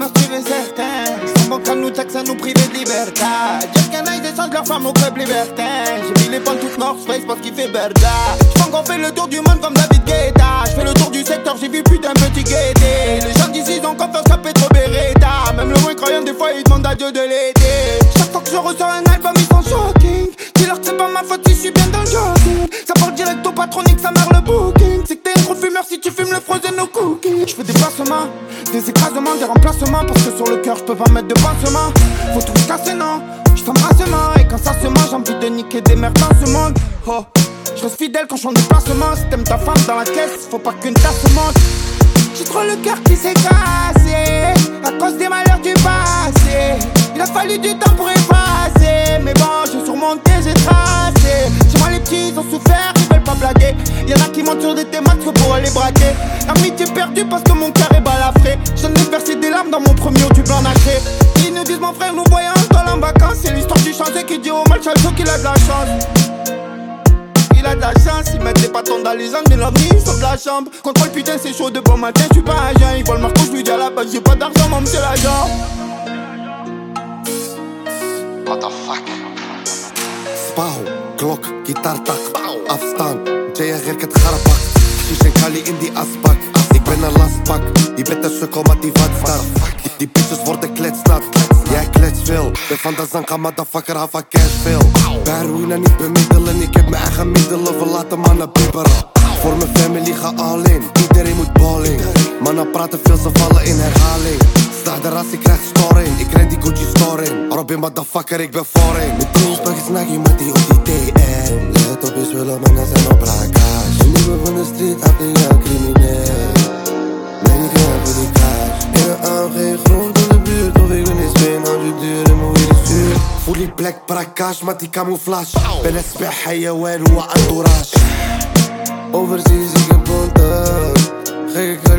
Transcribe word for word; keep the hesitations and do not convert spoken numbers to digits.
meurtrier certains. Sans banque à nous taxe à nous priver de liberté. Dire qu'un œil échangent leur femme au club libertin. J'ai mis les pentes toutes North Face parce qu'il fait berda. J'pens qu'on fait le tour du monde comme David Guetta. J'fais le tour du secteur, j'ai vu plus d'un petit guetté. Les gens d'ici ont confiance à Petro Beretta. Même le moins croyant des fois ils demandent à Dieu de l'aider. Chaque fois que je ressors un album ils sont shocking. Dis-leur que c'est pas ma faute si je suis bien dans le jogging. Ça part direct au patronique, ça marre le booking. C'est que t'es un gros fumeur si tu fumes le frozen au cooking. Je fais des passements, des écrasements, des remplacements. Parce que sur le cœur je peux pas mettre de pansements. Faut tout casser non, je t'embrasse main. Et quand ça se mange j'ai envie de niquer des merdes dans ce monde. Oh, je reste fidèle quand je chante des placements. Si t'aimes ta femme dans la caisse, faut pas qu'une tasse monte. J'ai trop le cœur qui s'est cassé à cause des malheurs du passé. Il a fallu du temps pour effacer. Mais bon, j'ai surmonté, j'ai tracé. Chez moi les petits ils ont souffert, ils veulent pas blaguer. Y'en a qui montent sur des thématiques pour aller braquer. L'amitié perdue parce que mon cœur est balafré. J'en ai versé des larmes dans mon premier du blanc nacré. Ils nous disent mon frère nous voyons encore en vacances. C'est l'histoire du chantier qui dit au mal chalcho qu'il a de la chance. Il a de la chance, ils mettent des bâtons dans les angles, mais l'ovni sauf la chambre. Contrôle putain c'est chaud de bon matin, tu pas agent. Ils voient le marteau, je lui dis à la base j'ai pas d'argent, moi c'est l'agent. What the fuck? Spauw, klok, gitaartak, afstand. Jaya غير كتخربق شيشة كالي in die asbak. Ik ben een lastbak, je bent een sukkel maar die wat staat. Die bitches worden kletsnat, jij klets veel. Ben van de zanka motherfucker, hou van cash veel. Bij ruïne niet bemiddelen, ik heb mijn eigen middelen. We laten mannen bibberen. Voor mijn family ga all in, iedereen moet balling. Mannen praten veel, ze vallen in herhaling. Sta de ras, ik krijg storing, ik ren die Gucci store in. Robin motherfucker, ik ben foreign. Mijn teamspak is naggy met die op die T M. Let op je spullen, mannen zijn op braaka's. Je nieuwe van de street, had een jaar crimineel. Nee, niet klaar voor die cash. In een A M G groot in de buurt, of ik ben in Spain, als je duur en moet je die stuur. Voel die black braaka's, met die camouflage. Ben een spek, hayawan, hoe entourage. Overseas, ik heb contact. Gekke